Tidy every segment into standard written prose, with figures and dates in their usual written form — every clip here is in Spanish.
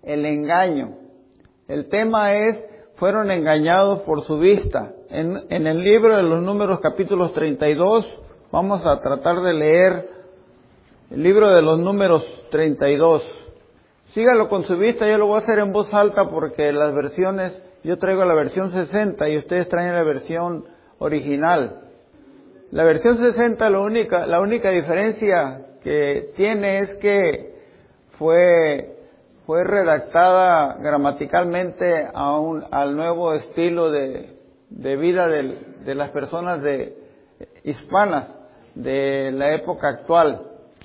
el engaño. El tema es, fueron engañados por su vista. En el libro de los Números, capítulos 32, vamos a tratar de leer el libro de los Números 32. Sígalo con su vista, yo lo voy a hacer en voz alta porque las versiones, yo traigo la versión 60 y ustedes traen la versión original. La versión 60, la única diferencia que tiene es que fue redactada gramaticalmente al nuevo estilo de vida de las personas hispanas de la época actual.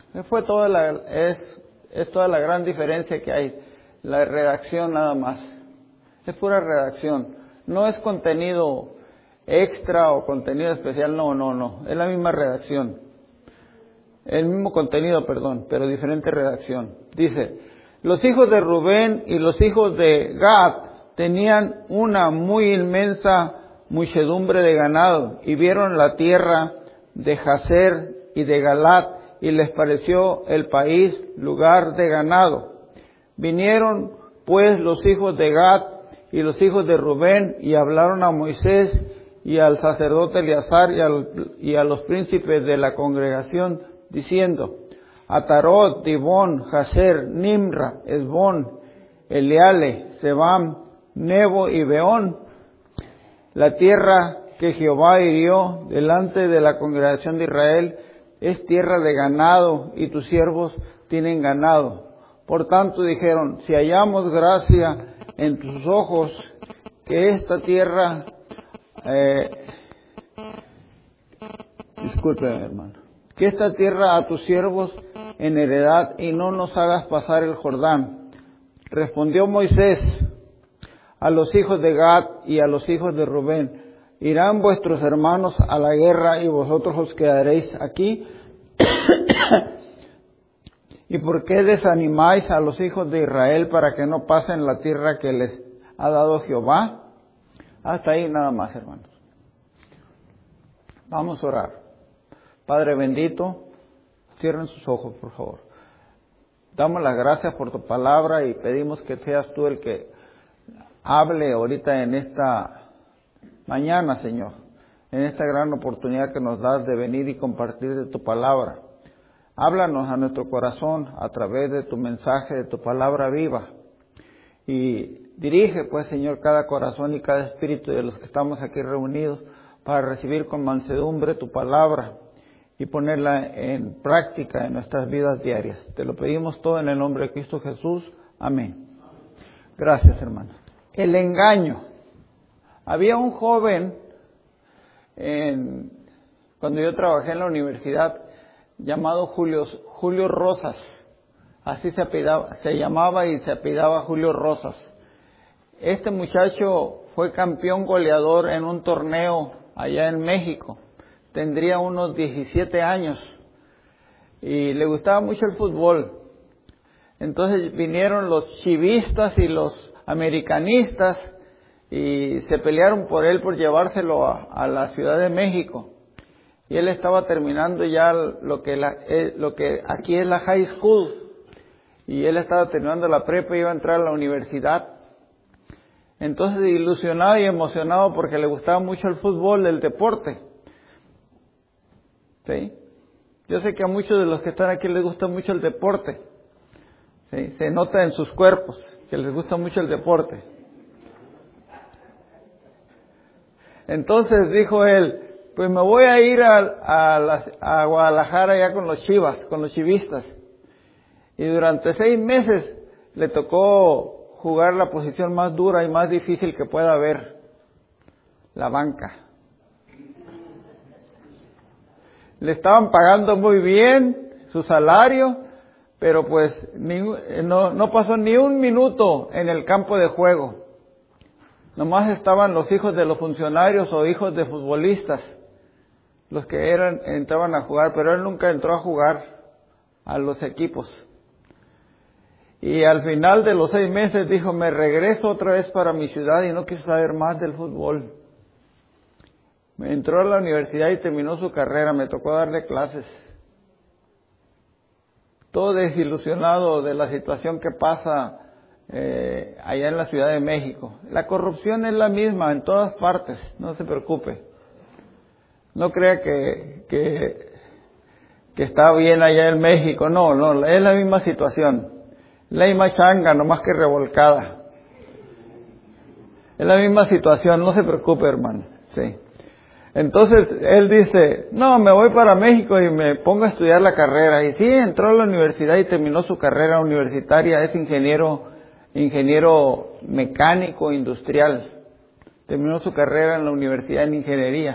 Es toda la gran diferencia que hay, la redacción nada más. Es pura redacción, no es contenido extra o contenido especial, no, es la misma redacción. El mismo contenido, pero diferente redacción. Dice, los hijos de Rubén y los hijos de Gad tenían una muy inmensa muchedumbre de ganado y vieron la tierra de Jazer y de Galat y les pareció el país lugar de ganado. Vinieron pues los hijos de Gad y los hijos de Rubén y hablaron a Moisés y al sacerdote Eleazar y a los príncipes de la congregación diciendo, Atarot, Dibón, Jazer, Nimra, Esbón, Eleale, Sebam, Nebo y Beón, la tierra que Jehová hirió delante de la congregación de Israel es tierra de ganado y tus siervos tienen ganado. Por tanto dijeron, si hallamos gracia en tus ojos, que esta tierra, discúlpeme hermano, que esta tierra a tus siervos en heredad y no nos hagas pasar el Jordán. Respondió Moisés a los hijos de Gad y a los hijos de Rubén, ¿irán vuestros hermanos a la guerra y vosotros os quedaréis aquí? ¿Y por qué desanimáis a los hijos de Israel para que no pasen la tierra que les ha dado Jehová? Hasta ahí nada más, hermanos. Vamos a orar. Padre bendito, cierren sus ojos, por favor. Damos las gracias por tu palabra y pedimos que seas tú el que hable ahorita en esta mañana, Señor, en esta gran oportunidad que nos das de venir y compartir de tu palabra. Háblanos a nuestro corazón a través de tu mensaje, de tu palabra viva. Y dirige, pues, Señor, cada corazón y cada espíritu de los que estamos aquí reunidos para recibir con mansedumbre tu palabra y ponerla en práctica en nuestras vidas diarias. Te lo pedimos todo en el nombre de Cristo Jesús. Amén. Gracias, hermano. El engaño. Había un joven, cuando yo trabajé en la universidad, llamado Julio Rosas. Así se llamaba y se apellidaba Julio Rosas. Este muchacho fue campeón goleador en un torneo allá en México. Tendría unos 17 años y le gustaba mucho el fútbol. Entonces vinieron los chivistas y los americanistas y se pelearon por él por llevárselo a la Ciudad de México. Y él estaba terminando ya lo que aquí es la high school. Y él estaba terminando la prepa y iba a entrar a la universidad. Entonces, ilusionado y emocionado porque le gustaba mucho el fútbol, el deporte. ¿Sí? Yo sé que a muchos de los que están aquí les gusta mucho el deporte. ¿Sí? Se nota en sus cuerpos que les gusta mucho el deporte. Entonces dijo él, pues me voy a ir a Guadalajara ya con los Chivas, con los chivistas. Y durante 6 meses le tocó jugar la posición más dura y más difícil que pueda haber, la banca. Le estaban pagando muy bien su salario, pero pues no pasó ni un minuto en el campo de juego. Nomás estaban los hijos de los funcionarios o hijos de futbolistas, los que entraban a jugar, pero él nunca entró a jugar a los equipos. Y al final de los 6 meses dijo, me regreso otra vez para mi ciudad y no quiso saber más del fútbol. Entró a la universidad y terminó su carrera, me tocó darle clases. Todo desilusionado de la situación que pasa allá en la Ciudad de México. La corrupción es la misma en todas partes, no se preocupe. No crea que está bien allá en México, no, es la misma situación. La misma changa, nomás que revolcada. Es la misma situación, no se preocupe, hermano. Sí. Entonces, él dice, no, me voy para México y me pongo a estudiar la carrera. Y sí, entró a la universidad y terminó su carrera universitaria, es ingeniero mecánico industrial. Terminó su carrera en la universidad en ingeniería.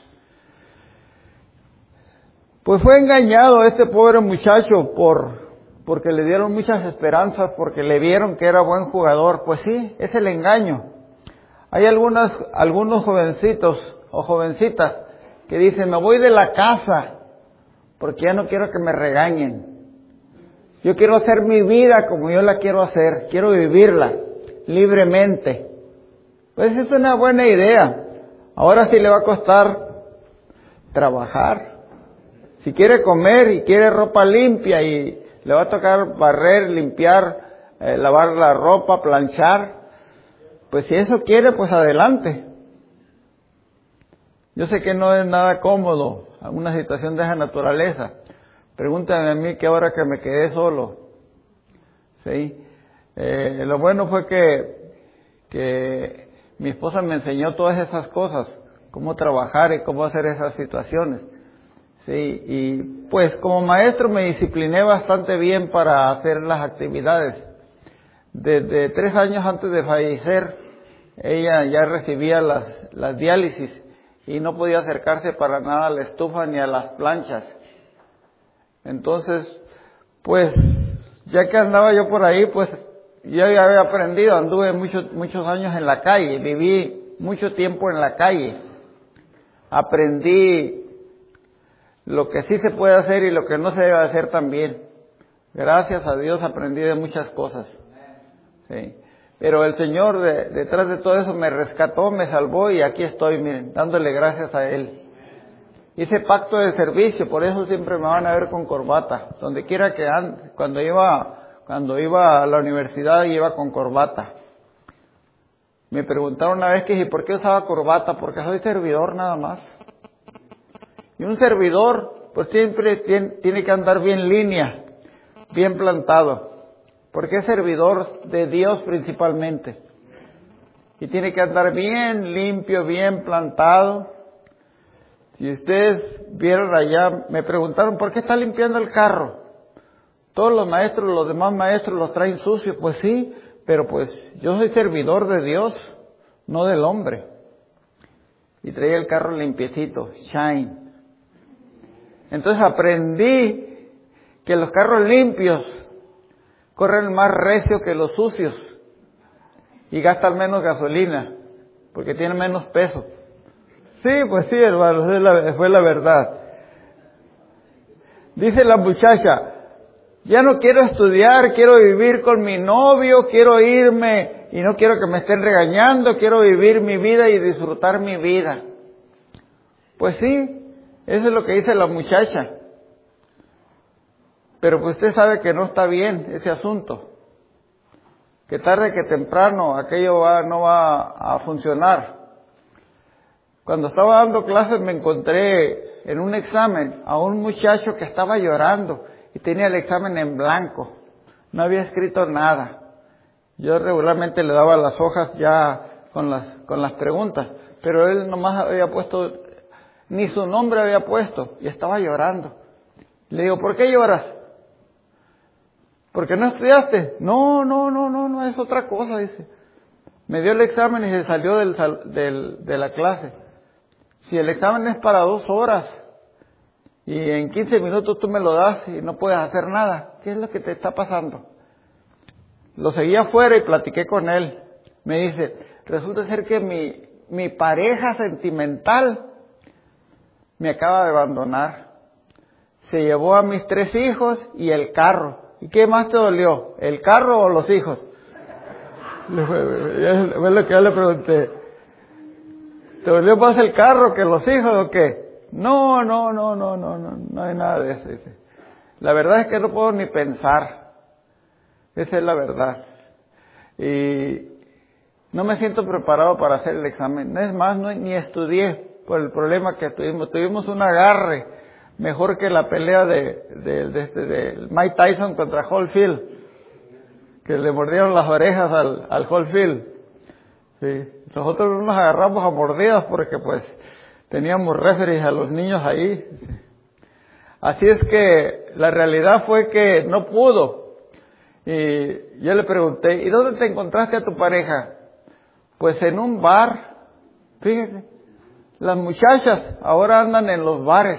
Pues fue engañado este pobre muchacho porque le dieron muchas esperanzas, porque le vieron que era buen jugador. Pues sí, es el engaño. Hay algunos jovencitos o jovencitas que dicen, me voy de la casa porque ya no quiero que me regañen. Yo quiero hacer mi vida como yo la quiero hacer, quiero vivirla libremente. Pues es una buena idea. Ahora sí le va a costar trabajar. Si quiere comer y quiere ropa limpia y le va a tocar barrer, limpiar, lavar la ropa, planchar, pues si eso quiere, pues adelante. Yo sé que no es nada cómodo una situación de esa naturaleza. Pregúntame a mí que ahora que me quedé solo. ¿Sí? Lo bueno fue que mi esposa me enseñó todas esas cosas, cómo trabajar y cómo hacer esas situaciones. Sí, y pues como maestro me discipliné bastante bien para hacer las actividades. Desde 3 años antes de fallecer, ella ya recibía las diálisis y no podía acercarse para nada a la estufa ni a las planchas. Entonces, pues, ya que andaba yo por ahí, pues, yo ya había aprendido, anduve muchos años en la calle, viví mucho tiempo en la calle. Aprendí lo que sí se puede hacer y lo que no se debe hacer también. Gracias a Dios aprendí de muchas cosas. Sí. Pero el Señor detrás de todo eso me rescató, me salvó y aquí estoy, miren, dándole gracias a Él. Hice pacto de servicio, por eso siempre me van a ver con corbata. Donde quiera que ande, cuando iba a la universidad iba con corbata. Me preguntaron una vez que ¿y por qué usaba corbata? Porque soy servidor nada más. Y un servidor, pues siempre tiene que andar bien línea, bien plantado, porque es servidor de Dios principalmente. Y tiene que andar bien limpio, bien plantado. Si ustedes vieron allá, me preguntaron, ¿por qué está limpiando el carro? Todos los demás maestros los traen sucios. Pues sí, pero pues yo soy servidor de Dios, no del hombre. Y traía el carro limpiecito, shine. Entonces aprendí que los carros limpios corren más recio que los sucios y gastan menos gasolina porque tienen menos peso. Sí, pues sí, hermanos, fue la verdad. Dice la muchacha, ya no quiero estudiar, quiero vivir con mi novio, quiero irme y no quiero que me estén regañando, quiero vivir mi vida y disfrutar mi vida. Pues sí. Eso es lo que dice la muchacha. Pero pues usted sabe que no está bien ese asunto. Que tarde que temprano aquello no va a funcionar. Cuando estaba dando clases me encontré en un examen a un muchacho que estaba llorando y tenía el examen en blanco. No había escrito nada. Yo regularmente le daba las hojas ya con las preguntas, pero él nomás había puesto, ni su nombre había puesto y estaba llorando. Le digo, ¿por qué lloras? ¿Por qué no estudiaste? No, es otra cosa, dice. Me dio el examen y se salió de la clase. Si el examen es para 2 horas y en 15 minutos tú me lo das y no puedes hacer nada, ¿qué es lo que te está pasando? Lo seguí afuera y platiqué con él. Me dice, resulta ser que mi pareja sentimental me acaba de abandonar. Se llevó a mis 3 hijos y el carro. ¿Y qué más te dolió? ¿El carro o los hijos? Fue lo que yo le pregunté. ¿Te dolió más el carro que los hijos o qué? No hay nada de eso, dice. La verdad es que no puedo ni pensar. Esa es la verdad. y no me siento preparado para hacer el examen. Es más, ni estudié por el problema que tuvimos. Tuvimos un agarre mejor que la pelea de Mike Tyson contra Holyfield, que le mordieron las orejas al Holyfield. Sí. Nosotros nos agarramos a mordidas porque pues teníamos referees a los niños ahí. Así es que la realidad fue que no pudo. Y yo le pregunté, ¿y dónde te encontraste a tu pareja? Pues en un bar. Fíjese, las muchachas ahora andan en los bares.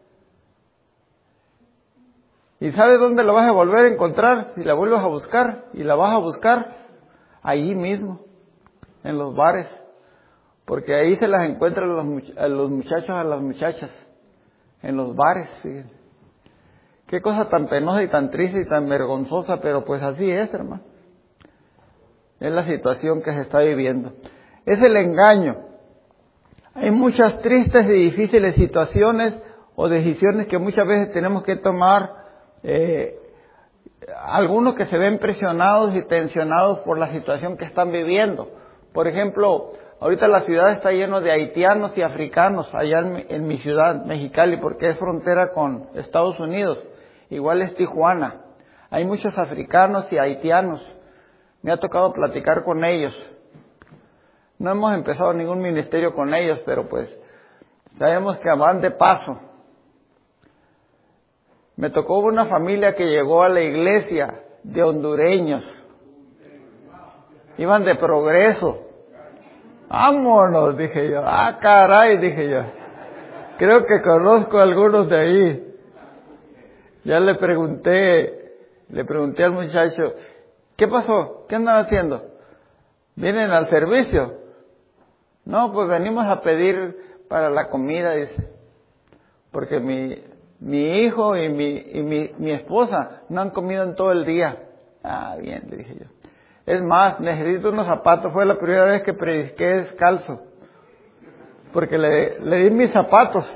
¿Y sabes dónde la vas a volver a encontrar? Si la vuelves a buscar, y la vas a buscar allí mismo, en los bares. Porque ahí se las encuentran los muchachos a las muchachas, en los bares. Fíjense. Qué cosa tan penosa y tan triste y tan vergonzosa, pero pues así es, hermano. Es la situación que se está viviendo. Es el engaño. Hay muchas tristes y difíciles situaciones o decisiones que muchas veces tenemos que tomar. Algunos que se ven presionados y tensionados por la situación que están viviendo. Por ejemplo, ahorita la ciudad está llena de haitianos y africanos allá en mi ciudad, Mexicali, porque es frontera con Estados Unidos. Igual es Tijuana. Hay muchos africanos y haitianos. Me ha tocado platicar con ellos. No hemos empezado ningún ministerio con ellos, pero pues sabemos que van de paso. Me tocó una familia que llegó a la iglesia de hondureños. Iban de Progreso. Vámonos, dije yo. Ah, caray, dije yo. Creo que conozco a algunos de ahí. Ya le pregunté al muchacho, ¿qué pasó? ¿Qué andan haciendo? ¿Vienen al servicio? No, pues venimos a pedir para la comida, dice. Porque mi hijo y mi esposa no han comido en todo el día. Ah, bien, le dije yo. Es más, necesito unos zapatos. Fue la primera vez que prediqué descalzo. Porque le di mis zapatos.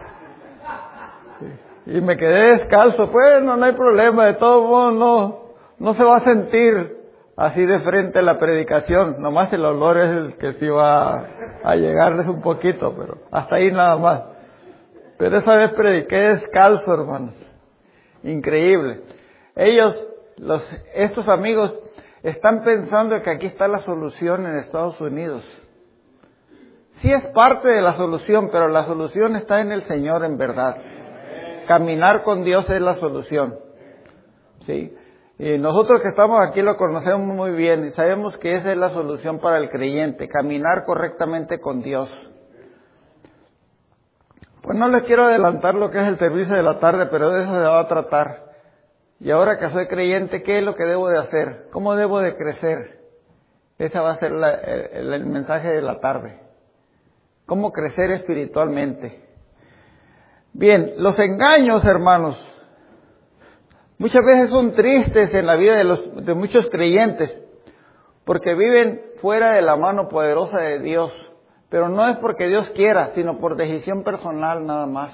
Y me quedé descalzo. Pues no hay problema. De todos modos no se va a sentir así de frente a la predicación. Nomás el olor es el que sí va a llegarles un poquito. Pero hasta ahí nada más. Pero esa vez prediqué descalzo, hermanos. Increíble. Estos amigos están pensando que aquí está la solución en Estados Unidos. Sí es parte de la solución, pero la solución está en el Señor en verdad. Caminar con Dios es la solución. ¿Sí? Y nosotros que estamos aquí lo conocemos muy bien y sabemos que esa es la solución para el creyente, caminar correctamente con Dios. Pues no les quiero adelantar lo que es el servicio de la tarde, pero de eso se va a tratar. Y ahora que soy creyente, ¿qué es lo que debo de hacer? ¿Cómo debo de crecer? Ese va a ser el mensaje de la tarde. ¿Cómo crecer espiritualmente? Bien, los engaños, hermanos, muchas veces son tristes en la vida de muchos creyentes, porque viven fuera de la mano poderosa de Dios. Pero no es porque Dios quiera, sino por decisión personal nada más.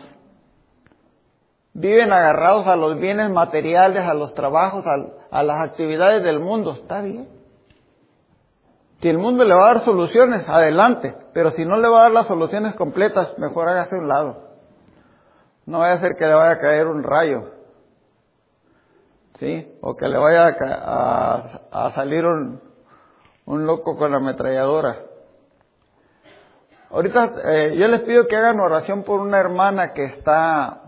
Viven agarrados a los bienes materiales, a los trabajos, a las actividades del mundo. Está bien. Si el mundo le va a dar soluciones, adelante. Pero si no le va a dar las soluciones completas, mejor hágase a un lado. No vaya a ser que le vaya a caer un rayo. ¿Sí? O que le vaya a salir un loco con la ametralladora. Ahorita yo les pido que hagan oración por una hermana que está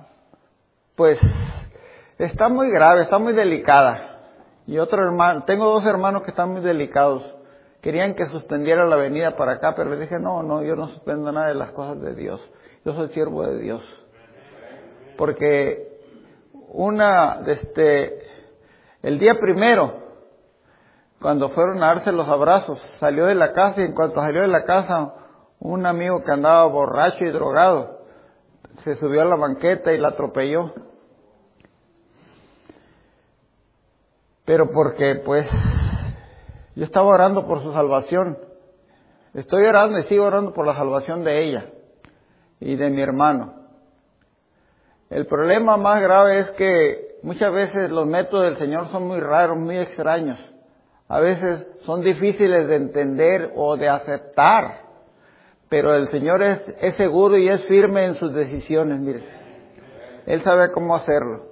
muy grave, está muy delicada. Y otro hermano, tengo dos hermanos que están muy delicados. Querían que suspendiera la venida para acá, pero les dije, no, yo no suspendo nada de las cosas de Dios. Yo soy siervo de Dios. Porque el día primero, cuando fueron a darse los abrazos, salió de la casa y en cuanto salió de la casa, un amigo que andaba borracho y drogado se subió a la banqueta y la atropelló. Pero porque yo estaba orando por su salvación. Estoy orando y sigo orando por la salvación de ella y de mi hermano. El problema más grave es que muchas veces los métodos del Señor son muy raros, muy extraños. a veces son difíciles de entender o de aceptar, pero el Señor es seguro y es firme en sus decisiones, mire. Él sabe cómo hacerlo.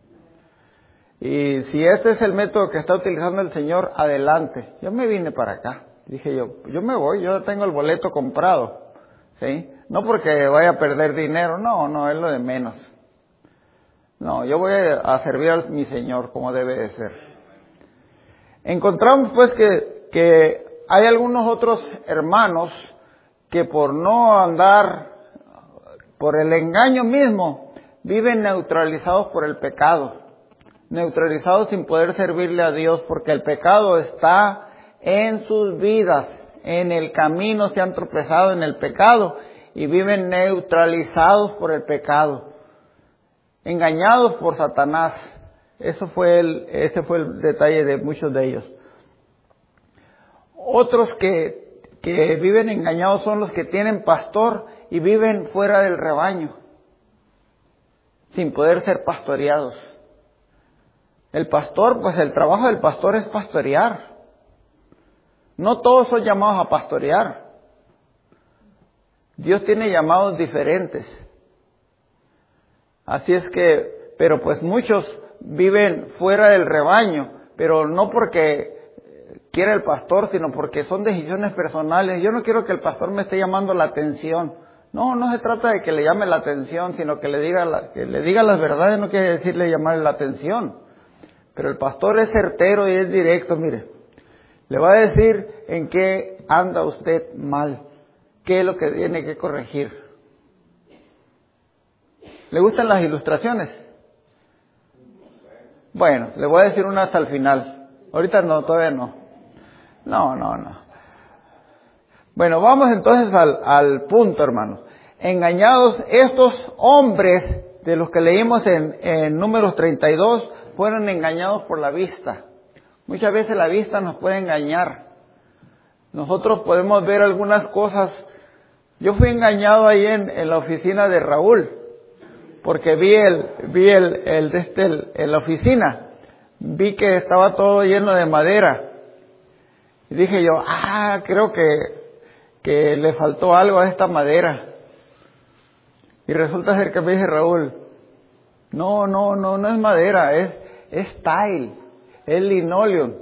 Y si este es el método que está utilizando el Señor, adelante. Yo me vine para acá. Dije yo me voy, yo tengo el boleto comprado. ¿Sí? No porque vaya a perder dinero, no, es lo de menos. No, yo voy a servir a mi Señor como debe de ser. Encontramos pues que hay algunos otros hermanos que por no andar, por el engaño mismo, viven neutralizados por el pecado. Neutralizados sin poder servirle a Dios, porque el pecado está en sus vidas, en el camino se han tropezado en el pecado y viven neutralizados por el pecado, engañados por Satanás. Ese fue el detalle de muchos de ellos. Otros que viven engañados son los que tienen pastor y viven fuera del rebaño, sin poder ser pastoreados. El pastor, pues el trabajo del pastor es pastorear. No todos son llamados a pastorear. Dios tiene llamados diferentes. Así es que, pero pues muchos viven fuera del rebaño, pero no porque quiera el pastor, sino porque son decisiones personales. Yo no quiero que el pastor me esté llamando la atención. No se trata de que le llame la atención, sino que le diga las verdades. No quiere decirle llamarle la atención. Pero el pastor es certero y es directo, mire. Le va a decir en qué anda usted mal, qué es lo que tiene que corregir. ¿Le gustan las ilustraciones? Bueno, le voy a decir unas al final. Ahorita no, todavía no. No. Bueno, vamos entonces al punto, hermanos. Engañados estos hombres de los que leímos en Números 32, fueron engañados por la vista. Muchas veces la vista nos puede engañar. Nosotros podemos ver algunas cosas. Yo fui engañado ahí en la oficina de Raúl, porque vi en la oficina, vi que estaba todo lleno de madera. Y dije yo, creo que le faltó algo a esta madera. Y resulta ser que me dice Raúl, no es madera, es tile, es linoleum.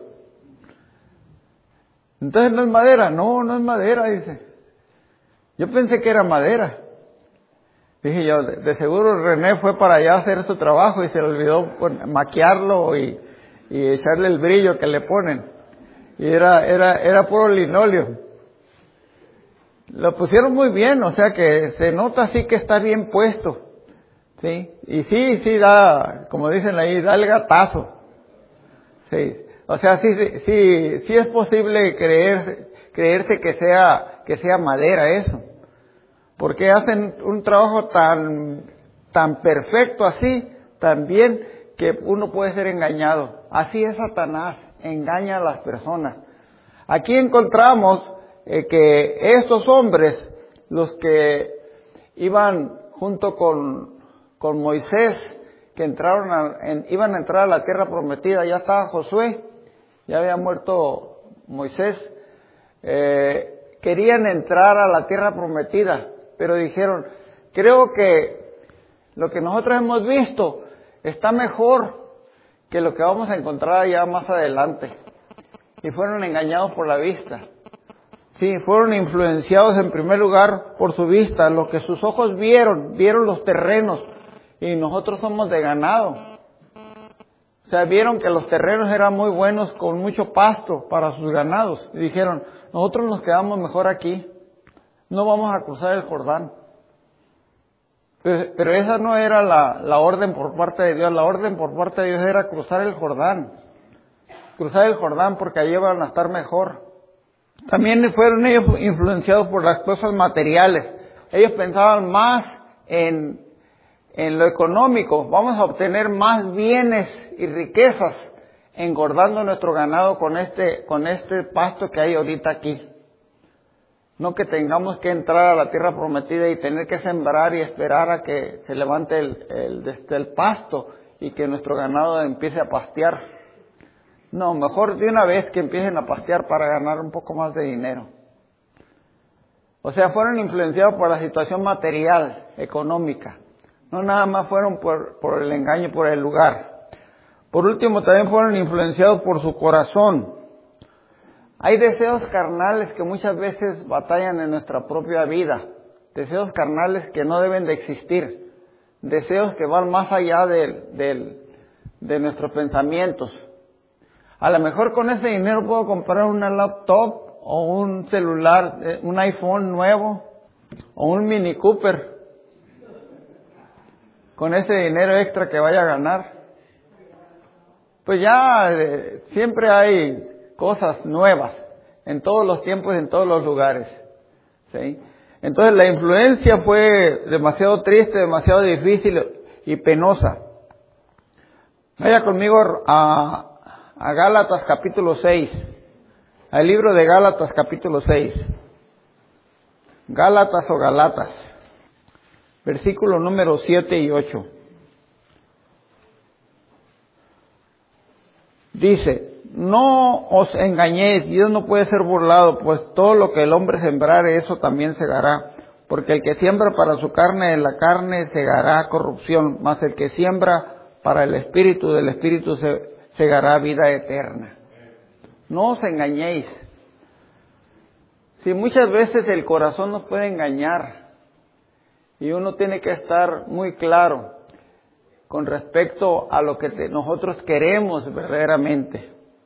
Entonces no es madera, no es madera, dice. Yo pensé que era madera. Dije yo, de seguro René fue para allá a hacer su trabajo y se le olvidó maquiarlo y echarle el brillo que le ponen. Y era puro linoleum. Lo pusieron muy bien, o sea que se nota así que está bien puesto. ¿Sí? Y sí da, como dicen ahí, da el gatazo. Sí. O sea, sí es posible creerse que sea madera eso. Porque hacen un trabajo tan perfecto así, tan bien, que uno puede ser engañado. Así es Satanás, engaña a las personas. Aquí encontramos que estos hombres, los que iban junto con Moisés, que iban a entrar a la tierra prometida, ya estaba Josué, ya había muerto Moisés, querían entrar a la tierra prometida, pero dijeron, creo que lo que nosotros hemos visto está mejor que lo que vamos a encontrar allá más adelante. Y fueron engañados por la vista. Sí, fueron influenciados en primer lugar por su vista, lo que sus ojos vieron los terrenos, y nosotros somos de ganado. O sea, vieron que los terrenos eran muy buenos, con mucho pasto para sus ganados, y dijeron, nosotros nos quedamos mejor aquí, no vamos a cruzar el Jordán. Pero esa no era la orden por parte de Dios. La orden por parte de Dios era cruzar el Jordán. Cruzar el Jordán porque allí van a estar mejor. También fueron ellos influenciados por las cosas materiales. Ellos pensaban más en lo económico. Vamos a obtener más bienes y riquezas engordando nuestro ganado con este pasto que hay ahorita aquí. No que tengamos que entrar a la tierra prometida y tener que sembrar y esperar a que se levante el pasto y que nuestro ganado empiece a pastear. No, mejor de una vez que empiecen a pastear para ganar un poco más de dinero. O sea, fueron influenciados por la situación material, económica. No nada más fueron por el engaño, por el lugar. Por último, también fueron influenciados por su corazón. Hay deseos carnales que muchas veces batallan en nuestra propia vida. Deseos carnales que no deben de existir. Deseos que van más allá de nuestros pensamientos. A lo mejor con ese dinero puedo comprar una laptop o un celular, un iPhone nuevo o un Mini Cooper. Con ese dinero extra que vaya a ganar. Pues ya siempre hay cosas nuevas en todos los tiempos y en todos los lugares. ¿Sí? Entonces la influencia fue demasiado triste, demasiado difícil y penosa. Vaya conmigo a Gálatas capítulo 6, al libro de Gálatas capítulo 6. Gálatas o Galatas, versículo número 7 y 8. Dice, no os engañéis, Dios no puede ser burlado, pues todo lo que el hombre sembrare, eso también segará. Porque el que siembra para su carne, de la carne segará corrupción, mas el que siembra para el Espíritu, del Espíritu segará vida eterna. No os engañéis. Si muchas veces el corazón nos puede engañar, y uno tiene que estar muy claro con respecto a lo que nosotros queremos verdaderamente.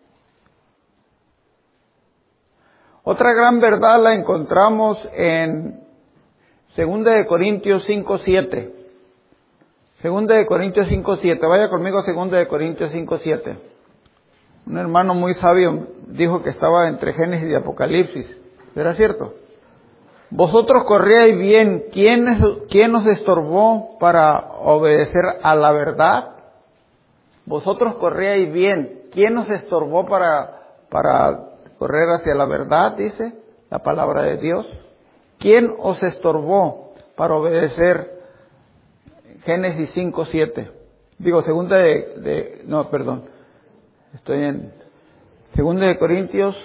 Otra gran verdad la encontramos en 2 de Corintios 5:7. 2 de Corintios 5:7. Vaya conmigo a 2 de Corintios 5:7. Un hermano muy sabio dijo que estaba entre Génesis y Apocalipsis. ¿Era cierto? Vosotros corríais bien. ¿Quién os estorbó para obedecer a la verdad? Vosotros corríais bien. ¿Quién os estorbó para correr hacia la verdad? Dice la palabra de Dios. ¿Quién os estorbó para obedecer? Génesis 5:7. Digo, estoy en 2 de Corintios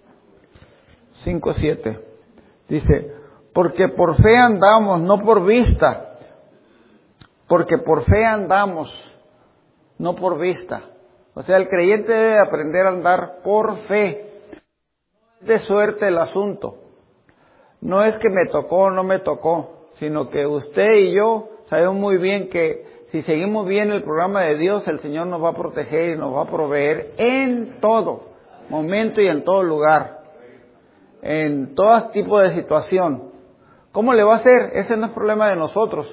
5:7. Dice, porque por fe andamos, no por vista. Porque por fe andamos, no por vista. O sea, el creyente debe aprender a andar por fe. No es de suerte el asunto. No es que me tocó o no me tocó, sino que usted y yo sabemos muy bien que si seguimos bien el programa de Dios, el Señor nos va a proteger y nos va a proveer en todo momento y en todo lugar, en todo tipo de situación. ¿Cómo le va a hacer? Ese no es problema de nosotros.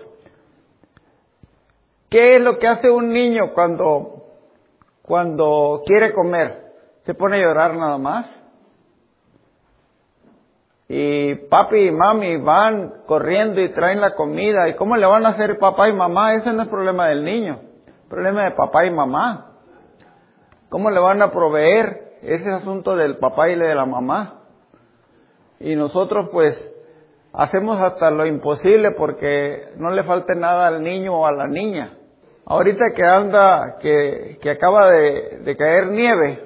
¿Qué es lo que hace un niño cuando quiere comer? ¿Se pone a llorar nada más? Y papi y mami van corriendo y traen la comida. ¿Y cómo le van a hacer papá y mamá? Ese no es problema del niño, es problema de papá y mamá. ¿Cómo le van a proveer? Ese es asunto del papá y de la mamá. Y nosotros pues hacemos hasta lo imposible porque no le falte nada al niño o a la niña. Ahorita que acaba de caer nieve,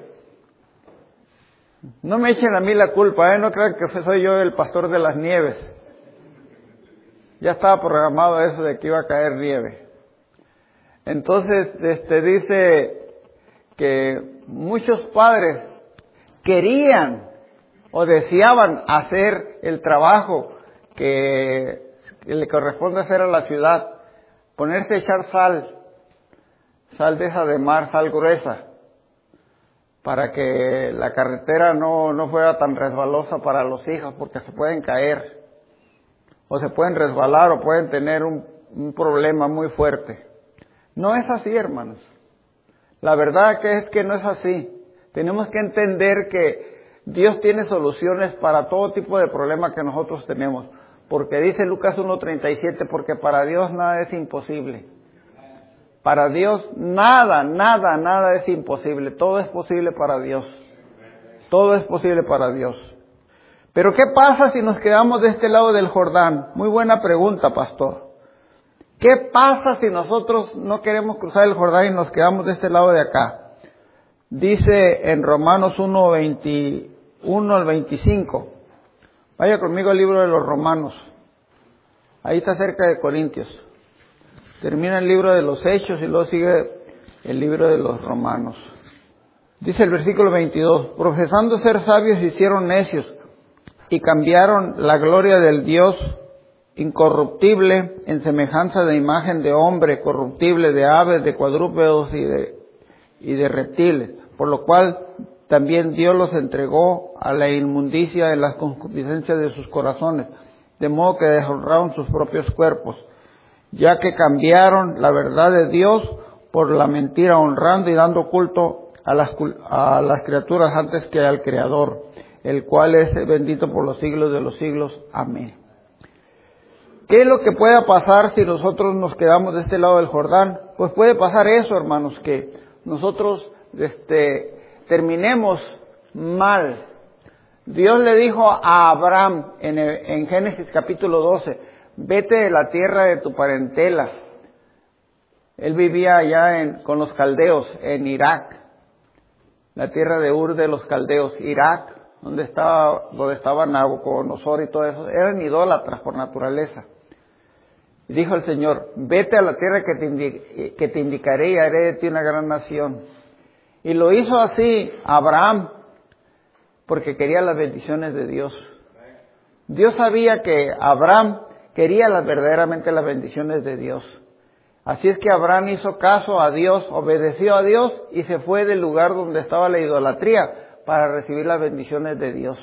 no me echen a mí la culpa, no crean que soy yo el pastor de las nieves. Ya estaba programado eso de que iba a caer nieve. Entonces, dice que muchos padres querían o deseaban hacer el trabajo que le corresponde hacer a la ciudad, ponerse a echar sal de esa de mar, sal gruesa, para que la carretera no fuera tan resbalosa para los hijos, porque se pueden caer, o se pueden resbalar, o pueden tener un problema muy fuerte. No es así, hermanos. La verdad es que no es así. Tenemos que entender que Dios tiene soluciones para todo tipo de problemas que nosotros tenemos, porque dice Lucas 1:37, porque para Dios nada es imposible. Para Dios nada es imposible. Todo es posible para Dios. Todo es posible para Dios. Pero ¿qué pasa si nos quedamos de este lado del Jordán? Muy buena pregunta, pastor. ¿Qué pasa si nosotros no queremos cruzar el Jordán y nos quedamos de este lado de acá? Dice en Romanos 1, 21 al 25. Vaya conmigo al libro de los Romanos. Ahí está cerca de Corintios. Termina el libro de los Hechos y luego sigue el libro de los Romanos. Dice el versículo 22, profesando ser sabios se hicieron necios y cambiaron la gloria del Dios incorruptible en semejanza de imagen de hombre corruptible, de aves, de cuadrúpedos y de reptiles, por lo cual también Dios los entregó a la inmundicia en las concupiscencias de sus corazones, de modo que deshonraron sus propios cuerpos, ya que cambiaron la verdad de Dios por la mentira, honrando y dando culto a las criaturas antes que al Creador, el cual es bendito por los siglos de los siglos. Amén. ¿Qué es lo que pueda pasar si nosotros nos quedamos de este lado del Jordán? Pues puede pasar eso, hermanos, que nosotros terminemos mal. Dios le dijo a Abraham en Génesis capítulo 12, vete de la tierra de tu parentela. Él vivía allá con los caldeos, en Irak, la tierra de Ur de los caldeos, Irak, donde estaba Nabucodonosor y todo eso. Eran idólatras por naturaleza. Y dijo el Señor, vete a la tierra que te indicaré y haré de ti una gran nación. Y lo hizo así Abraham, porque quería las bendiciones de Dios. Dios sabía que Abraham quería verdaderamente las bendiciones de Dios. Así es que Abraham hizo caso a Dios, obedeció a Dios y se fue del lugar donde estaba la idolatría para recibir las bendiciones de Dios.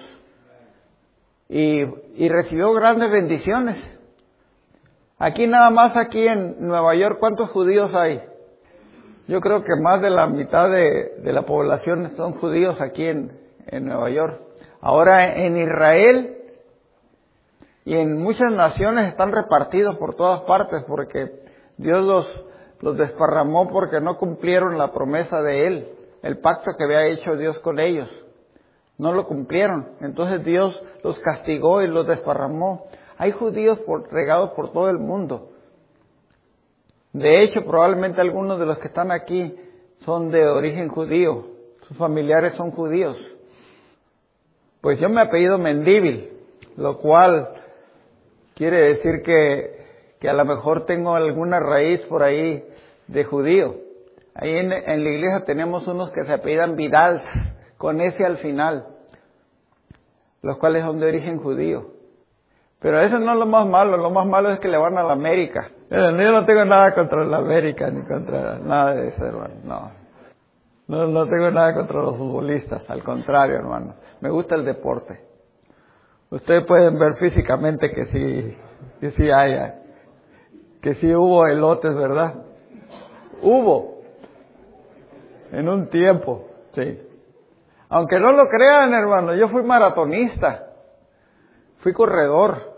Y recibió grandes bendiciones. Aquí nada más, aquí en Nueva York, ¿cuántos judíos hay? Yo creo que más de la mitad de la población son judíos aquí en Nueva York. Ahora en Israel y en muchas naciones están repartidos por todas partes porque Dios los desparramó porque no cumplieron la promesa de Él, el pacto que había hecho Dios con ellos. No lo cumplieron. Entonces Dios los castigó y los desparramó. Hay judíos regados por todo el mundo. De hecho, probablemente algunos de los que están aquí son de origen judío. Sus familiares son judíos. Pues yo me apellido Mendívil, lo cual quiere decir que a lo mejor tengo alguna raíz por ahí de judío. Ahí en la iglesia tenemos unos que se apellidan Vidal, con ese al final, los cuales son de origen judío. Pero eso no es lo más malo es que le van a la América. Yo no tengo nada contra la América, ni contra nada de eso, hermano, no tengo nada contra los futbolistas, al contrario, hermano, me gusta el deporte. Ustedes pueden ver físicamente que sí hay, que sí hubo elotes, ¿verdad? Hubo, en un tiempo, sí. Aunque no lo crean, hermano, yo fui maratonista, fui corredor,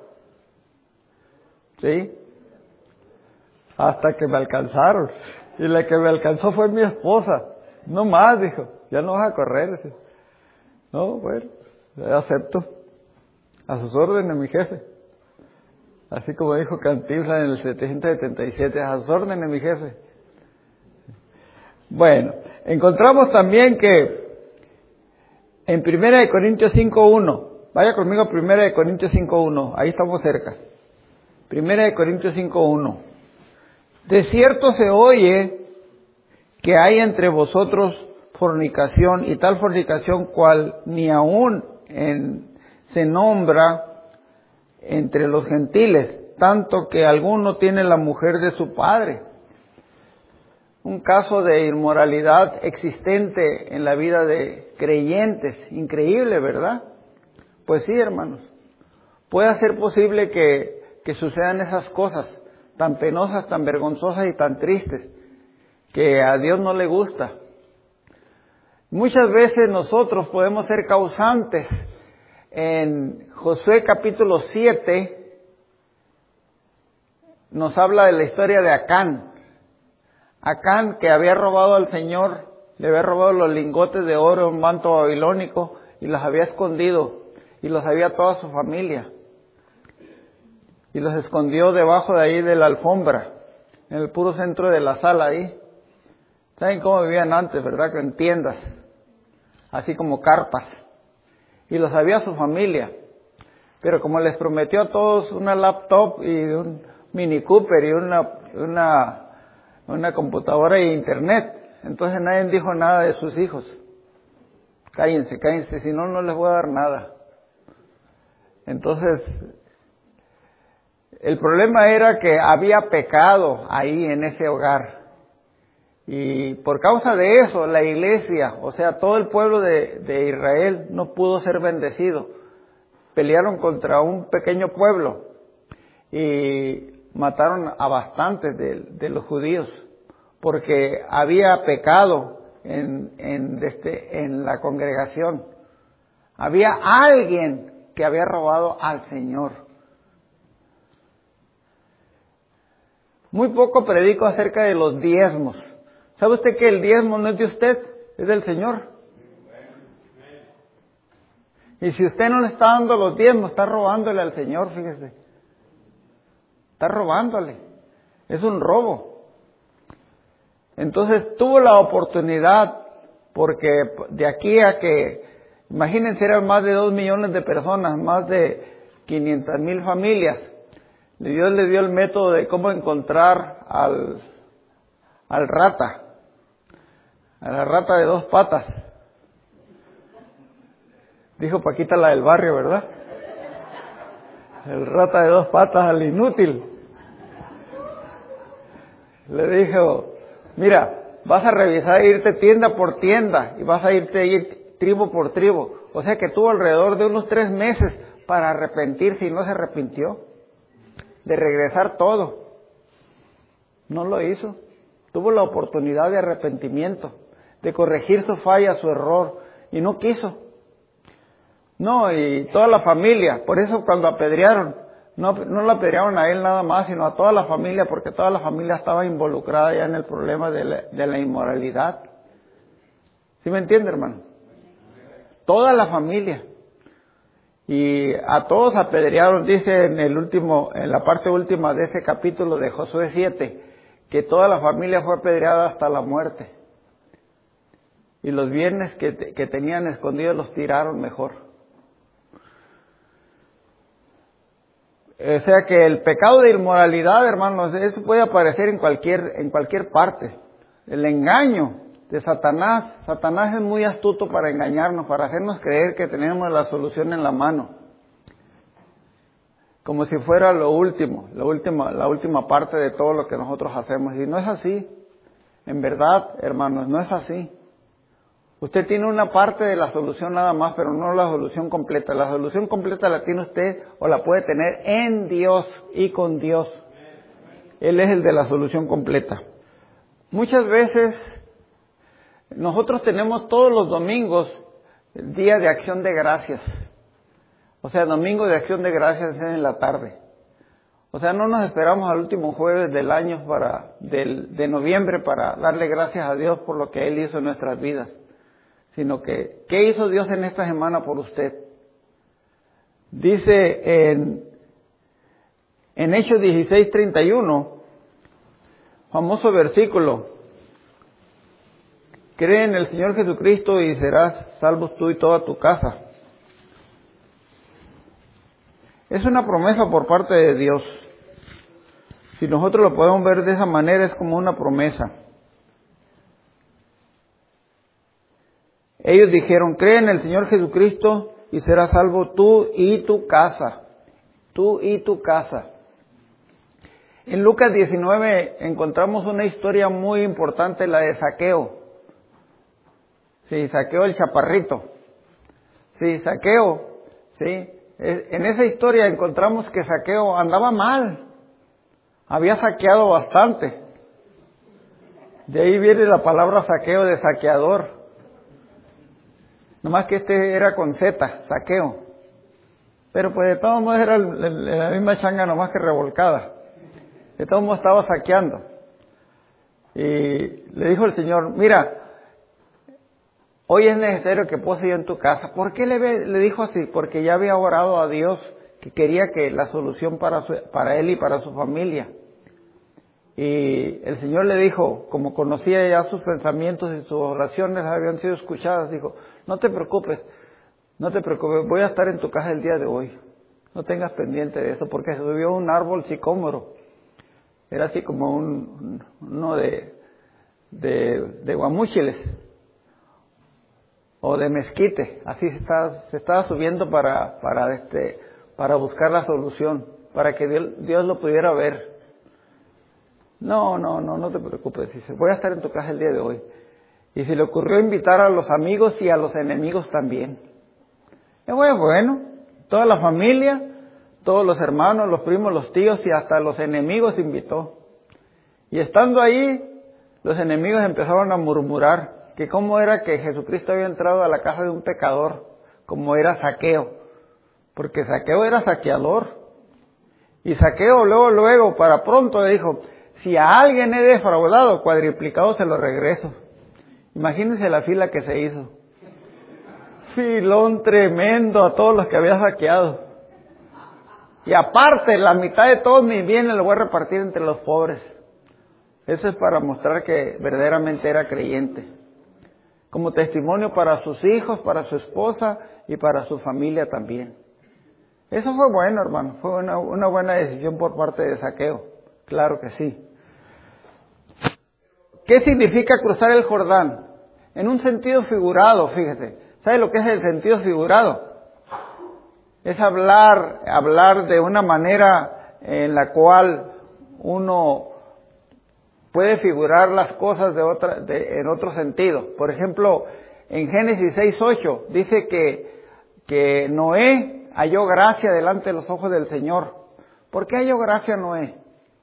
¿sí? Hasta que me alcanzaron. Y la que me alcanzó fue mi esposa. No más, dijo, ya no vas a correr. ¿Sí? No, bueno, acepto. A sus órdenes, mi jefe. Así como dijo Cantinflas en el 777, a sus órdenes, mi jefe. Bueno, encontramos también que en 1 Corintios 5.1, vaya conmigo a 1 Corintios 5.1, ahí estamos cerca. 1 Corintios 5.1. De cierto se oye que hay entre vosotros fornicación, y tal fornicación cual ni aún se nombra entre los gentiles, tanto que alguno tiene la mujer de su padre. Un caso de inmoralidad existente en la vida de creyentes, increíble, ¿verdad? Pues sí, hermanos, puede ser posible que sucedan esas cosas tan penosas, tan vergonzosas y tan tristes, que a Dios no le gusta. Muchas veces nosotros podemos ser causantes. En Josué capítulo 7 nos habla de la historia de Acán. Acán, que había robado al Señor, le había robado los lingotes de oro, un manto babilónico, y los había escondido, y los había toda su familia. Y los escondió debajo de ahí de la alfombra, en el puro centro de la sala ahí. ¿Saben cómo vivían antes, verdad? En tiendas. así como carpas, y lo sabía su familia. Pero como les prometió a todos una laptop y un Mini Cooper y una computadora y internet, entonces nadie dijo nada de sus hijos. Cállense, si no, no les voy a dar nada. Entonces, el problema era que había pecado ahí en ese hogar. Y por causa de eso, la iglesia, o sea, todo el pueblo de Israel no pudo ser bendecido. Pelearon contra un pequeño pueblo y mataron a bastantes de los judíos, porque había pecado en la congregación. Había alguien que había robado al Señor. Muy poco predico acerca de los diezmos. ¿Sabe usted que el diezmo no es de usted? Es del Señor. Y si usted no le está dando los diezmos, está robándole al Señor, fíjese. Está robándole. Es un robo. Entonces tuvo la oportunidad, porque de aquí a que, imagínense, eran más de 2 millones de personas, más de 500,000 familias. Dios le dio el método de cómo encontrar al rata, a la rata de 2 patas. Dijo Paquita, la del barrio, ¿verdad? El rata de 2 patas al inútil. Le dijo, mira, vas a revisar, irte tienda por tienda y vas a ir tribu por tribu. O sea que tuvo alrededor de unos 3 meses para arrepentirse y no se arrepintió. De regresar todo. No lo hizo. Tuvo la oportunidad de arrepentimiento, de corregir su falla, su error, y no quiso. No, y toda la familia, por eso cuando apedrearon, no lo apedrearon a él nada más, sino a toda la familia, porque toda la familia estaba involucrada ya en el problema de la inmoralidad. ¿Sí me entiende, hermano? Toda la familia. Y a todos apedrearon, dice en la parte última de ese capítulo de Josué 7, que toda la familia fue apedreada hasta la muerte. Y los bienes que tenían escondidos los tiraron mejor. O sea que el pecado de inmoralidad, hermanos, eso puede aparecer en cualquier parte. El engaño de Satanás es muy astuto para engañarnos, para hacernos creer que tenemos la solución en la mano. Como si fuera la última parte de todo lo que nosotros hacemos. Y no es así. En verdad, hermanos, no es así. Usted tiene una parte de la solución nada más, pero no la solución completa. La solución completa la tiene usted o la puede tener en Dios y con Dios. Él es el de la solución completa. Muchas veces nosotros tenemos todos los domingos el día de acción de gracias. O sea, domingo de acción de gracias es en la tarde. O sea, no nos esperamos al último jueves del año de noviembre para darle gracias a Dios por lo que Él hizo en nuestras vidas. Sino que, ¿qué hizo Dios en esta semana por usted? Dice en Hechos 16:31, famoso versículo, cree en el Señor Jesucristo y serás salvo tú y toda tu casa. Es una promesa por parte de Dios. Si nosotros lo podemos ver de esa manera, es como una promesa. Ellos dijeron, cree en el Señor Jesucristo y serás salvo tú y tu casa. Tú y tu casa. En Lucas 19 encontramos una historia muy importante, la de Zaqueo. Sí, Zaqueo el chaparrito. Sí, Zaqueo. Sí, en esa historia encontramos que Zaqueo andaba mal. Había saqueado bastante. De ahí viene la palabra saqueo, de saqueador. Nomás que este era con Z, saqueo. Pero pues de todos modos era la misma changa, nomás que revolcada. De todos modos estaba saqueando. Y le dijo el Señor, mira, hoy es necesario que pose yo en tu casa. ¿Por qué le dijo así? Porque ya había orado a Dios que quería que la solución para él y para su familia. Y el Señor le dijo, como conocía ya sus pensamientos y sus oraciones habían sido escuchadas, dijo, no te preocupes, voy a estar en tu casa el día de hoy. No tengas pendiente de eso, porque se subió a un árbol sicómoro. Era así como uno de guamúchiles o de mezquite. Así se estaba subiendo para buscar la solución, para que Dios lo pudiera ver. No te preocupes, dice, voy a estar en tu casa el día de hoy. Y se le ocurrió invitar a los amigos y a los enemigos también. Y bueno, toda la familia, todos los hermanos, los primos, los tíos y hasta los enemigos invitó. Y estando ahí, los enemigos empezaron a murmurar que cómo era que Jesucristo había entrado a la casa de un pecador, como era Zaqueo, porque Zaqueo era saqueador. Y Zaqueo luego, para pronto le dijo, si a alguien he defraudado, cuadriplicado se lo regreso. Imagínense la fila que se hizo. Filón tremendo a todos los que había saqueado. Y aparte, la mitad de todos mis bienes lo voy a repartir entre los pobres. Eso es para mostrar que verdaderamente era creyente. Como testimonio para sus hijos, para su esposa y para su familia también. Eso fue bueno, hermano. Fue una buena decisión por parte de Zaqueo. Claro que sí. ¿Qué significa cruzar el Jordán? En un sentido figurado, fíjese. ¿Sabe lo que es el sentido figurado? Es hablar de una manera en la cual uno puede figurar las cosas en otro sentido. Por ejemplo, en Génesis 6:8 dice que Noé halló gracia delante de los ojos del Señor. ¿Por qué halló gracia Noé?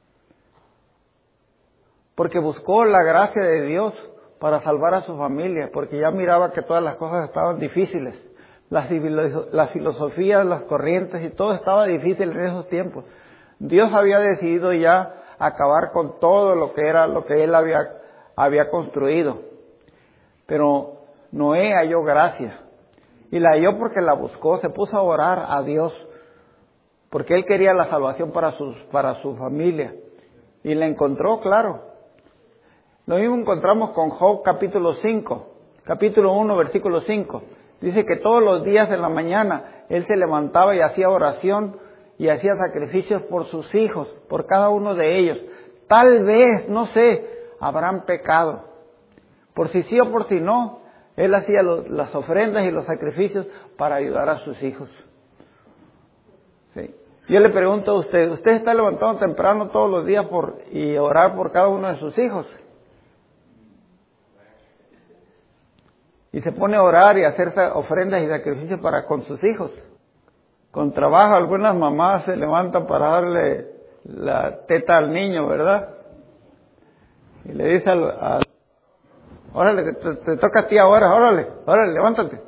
Porque buscó la gracia de Dios para salvar a su familia, porque ya miraba que todas las cosas estaban difíciles. Las filosofías, las corrientes y todo estaba difícil en esos tiempos. Dios había decidido ya acabar con todo lo que él había construido. Pero Noé halló gracia. Y la halló porque la buscó, se puso a orar a Dios, porque él quería la salvación para su familia. Y la encontró, claro. Lo mismo encontramos con Job capítulo 1, versículo 5. Dice que todos los días en la mañana él se levantaba y hacía oración y hacía sacrificios por sus hijos, por cada uno de ellos. Tal vez, no sé, habrán pecado. Por si sí o por si no, él hacía las ofrendas y los sacrificios para ayudar a sus hijos. Sí. Yo le pregunto a usted está levantando temprano todos los días y orar por cada uno de sus hijos? Y se pone a orar y a hacer ofrendas y sacrificios con sus hijos. Con trabajo algunas mamás se levantan para darle la teta al niño, ¿verdad? Y le dice órale, te toca a ti ahora, órale, levántate.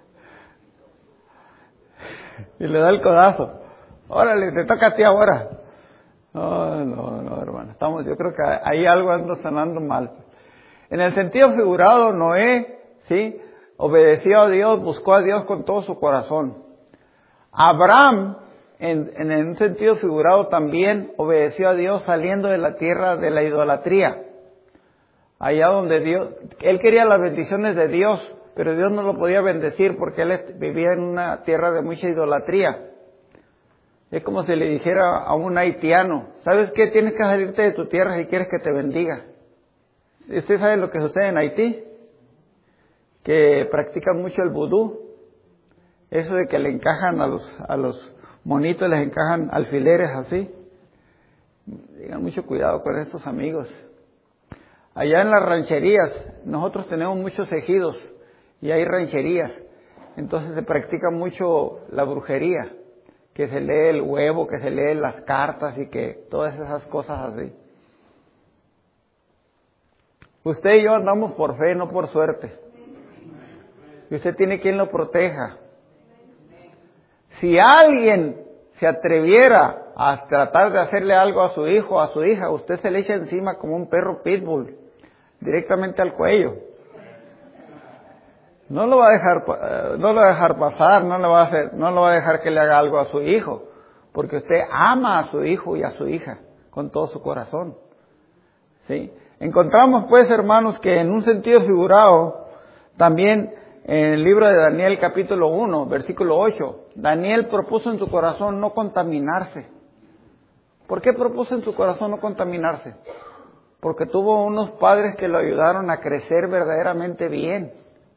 Y le da el codazo. Órale, te toca a ti ahora. No, hermano. Yo creo que ahí algo anda sonando mal. En el sentido figurado, Noé, sí, obedeció a Dios, buscó a Dios con todo su corazón. Abraham, en un sentido figurado también, obedeció a Dios saliendo de la tierra de la idolatría. Allá donde él quería las bendiciones de Dios, pero Dios no lo podía bendecir porque él vivía en una tierra de mucha idolatría. Es como si le dijera a un haitiano, ¿sabes qué? Tienes que salirte de tu tierra si quieres que te bendiga. ¿Usted sabe lo que sucede en Haití? Que practican mucho el vudú. Eso de que le encajan a los monitos, les encajan alfileres así. Tengan mucho cuidado con estos amigos. Allá en las rancherías, nosotros tenemos muchos ejidos y hay rancherías. Entonces se practica mucho la brujería, que se lee el huevo, que se lee las cartas y que todas esas cosas así. Usted y yo andamos por fe, no por suerte. Y usted tiene quien lo proteja. Si alguien se atreviera a tratar de hacerle algo a su hijo o a su hija, usted se le echa encima como un perro pitbull, directamente al cuello. No lo va a dejar pasar, no lo va a dejar que le haga algo a su hijo, porque usted ama a su hijo y a su hija con todo su corazón. ¿sí? Encontramos pues, hermanos, que en un sentido figurado, también en el libro de Daniel capítulo 1, versículo 8, Daniel propuso en su corazón no contaminarse. ¿Por qué propuso en su corazón no contaminarse? Porque tuvo unos padres que lo ayudaron a crecer verdaderamente bien.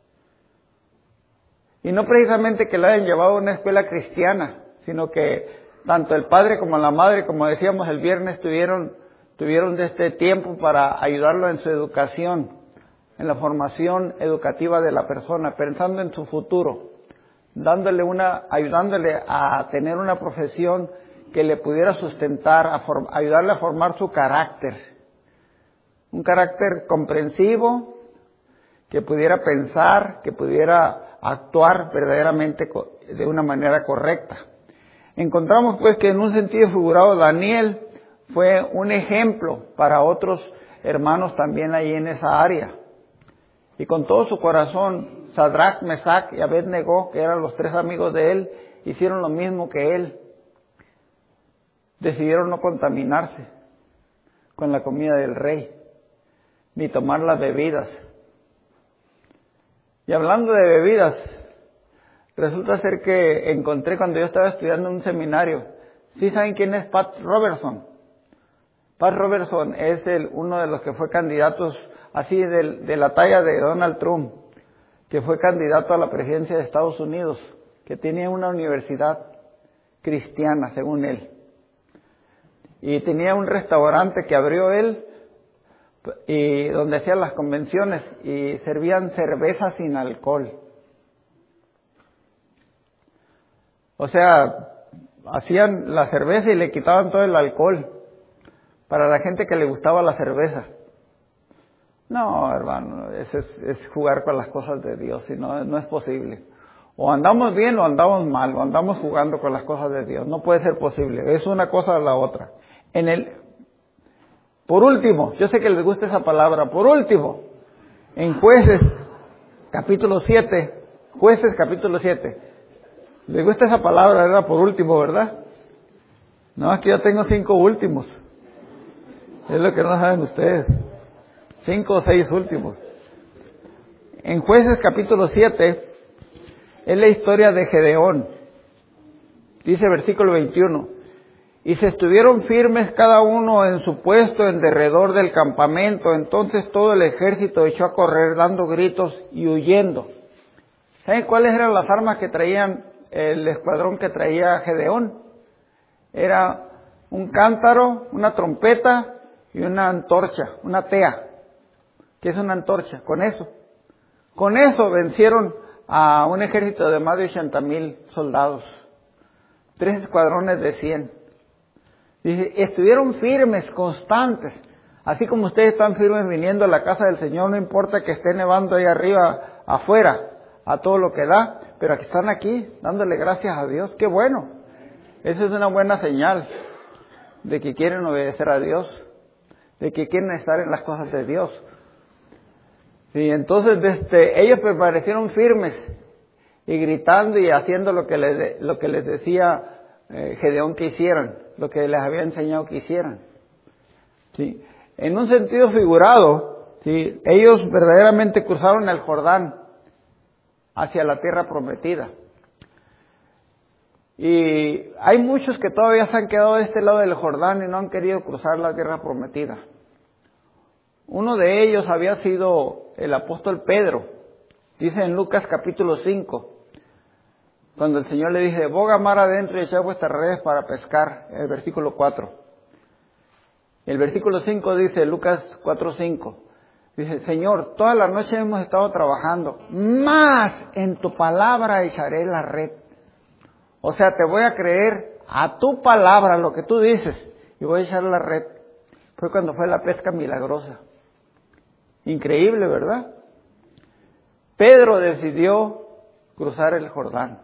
Y no precisamente que lo hayan llevado a una escuela cristiana, sino que tanto el padre como la madre, como decíamos el viernes, tuvieron de este tiempo para ayudarlo en su educación, en la formación educativa de la persona, pensando en su futuro, ayudándole a tener una profesión que le pudiera sustentar, ayudarle a formar su carácter. Un carácter comprensivo, que pudiera pensar, que pudiera actuar verdaderamente de una manera correcta. Encontramos pues que en un sentido figurado Daniel fue un ejemplo para otros hermanos también ahí en esa área. Y con todo su corazón, Sadrach, Mesach y Abed-Negó, que eran los 3 amigos de él, hicieron lo mismo que él. Decidieron no contaminarse con la comida del rey, ni tomar las bebidas. Y hablando de bebidas, resulta ser que encontré cuando yo estaba estudiando en un seminario, ¿sí saben quién es Pat Robertson? Pat Robertson es uno de los que fue candidatos, así de la talla de Donald Trump, que fue candidato a la presidencia de Estados Unidos, que tenía una universidad cristiana, según él. Y tenía un restaurante que abrió él, y donde hacían las convenciones, y servían cerveza sin alcohol. O sea, hacían la cerveza y le quitaban todo el alcohol para la gente que le gustaba la cerveza. No, hermano, eso es jugar con las cosas de Dios, y no es posible. O andamos bien o andamos mal, o andamos jugando con las cosas de Dios. No puede ser posible, es una cosa o la otra. Por último, yo sé que les gusta esa palabra, por último, en Jueces capítulo 7, les gusta esa palabra, ¿verdad? Por último, ¿verdad? No, aquí yo tengo 5 últimos. Es lo que no saben ustedes. 5 o 6 últimos. En Jueces capítulo 7 es la historia de Gedeón. Dice versículo 21. Y se estuvieron firmes cada uno en su puesto en derredor del campamento. Entonces todo el ejército echó a correr dando gritos y huyendo. ¿Saben cuáles eran las armas que traían el escuadrón que traía Gedeón? Era un cántaro, una trompeta y una antorcha, una tea. ¿Qué es una antorcha? Con eso vencieron a un ejército de más de 80,000 soldados. 3 escuadrones de 100. Dice, estuvieron firmes, constantes. Así como ustedes están firmes viniendo a la casa del Señor, no importa que esté nevando ahí arriba, afuera, a todo lo que da, pero que están aquí, dándole gracias a Dios. ¡Qué bueno! Eso es una buena señal de que quieren obedecer a Dios, de que quieren estar en las cosas de Dios. Y entonces ellos permanecieron firmes y gritando y haciendo lo que les decía Gedeón que hicieran, lo que les había enseñado que hicieran. ¿Sí? En un sentido figurado, ¿sí? Ellos verdaderamente cruzaron el Jordán hacia la tierra prometida. Y hay muchos que todavía se han quedado de este lado del Jordán y no han querido cruzar la tierra prometida. Uno de ellos había sido el apóstol Pedro. Dice en Lucas capítulo 5, cuando el Señor le dice, boga mar adentro y echad vuestras redes para pescar, el versículo 4. El versículo 5 dice, Lucas 4:5, dice, Señor, toda la noche hemos estado trabajando, más en tu palabra echaré la red. O sea, te voy a creer a tu palabra, lo que tú dices, y voy a echar la red. Fue cuando fue la pesca milagrosa. Increíble, ¿verdad? Pedro decidió cruzar el Jordán.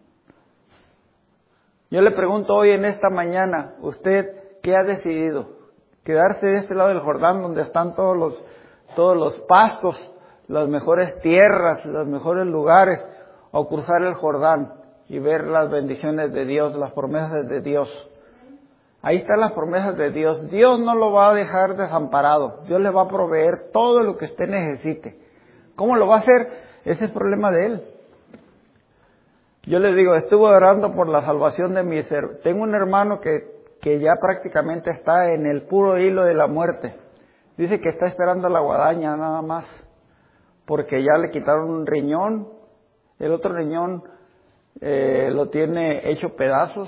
Yo le pregunto hoy en esta mañana, ¿usted qué ha decidido? ¿Quedarse de este lado del Jordán donde están todos los pastos, las mejores tierras, los mejores lugares, o cruzar el Jordán y ver las bendiciones de Dios, las promesas de Dios? Ahí están las promesas de Dios. Dios no lo va a dejar desamparado. Dios le va a proveer todo lo que usted necesite. ¿Cómo lo va a hacer? Ese es el problema de Él. Yo les digo, estuve orando por la salvación de mis hermanos. Tengo un hermano que ya prácticamente está en el puro hilo de la muerte. Dice que está esperando la guadaña nada más. Porque ya le quitaron un riñón. El otro riñón lo tiene hecho pedazos.